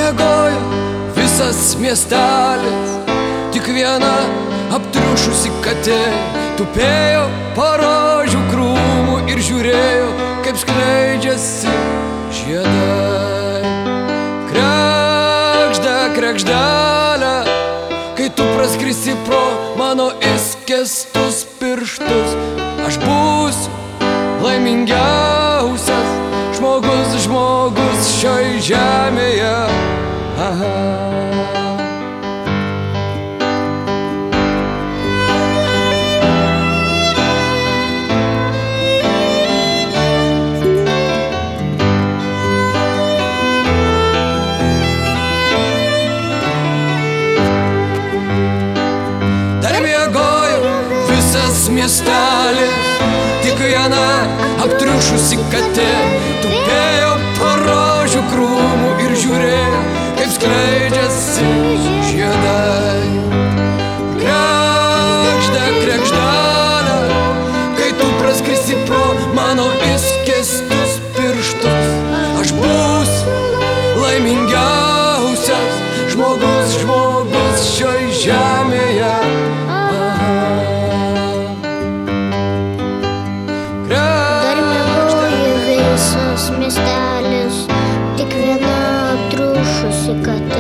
miegojo visas miestelis, tik viena aptriušusi katė tupėjo po rožių krūmų ir žiūrėjo, kaip skleidžiasi žiedai. Krekžda, krekždelė, kai tu praskrisi pro mano įskestus pirštus, aš būsiu laimingiausias žmogus šioj žemėje. Aha. Dar miegojo visas miestelis, tik viena aptriušusi katė tupėjo po rožių krūmų ir žiūrėjo, kaip skleidžiasi žiedai. Krekžda, krekždelė, kai tu praskrisi pro mano įskestus pirštus, aš būsiu laimingiausias žmogus šioj žemėje. Miestelis, tik viena aptriušusi katė